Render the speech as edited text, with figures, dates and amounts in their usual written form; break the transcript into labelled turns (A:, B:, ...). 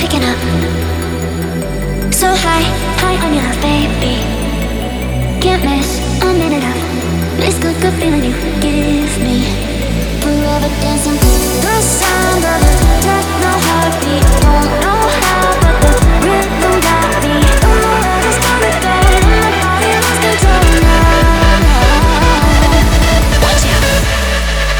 A: picking up. So high, high on your love, baby. Can't miss a minute of this good, good feeling you give me.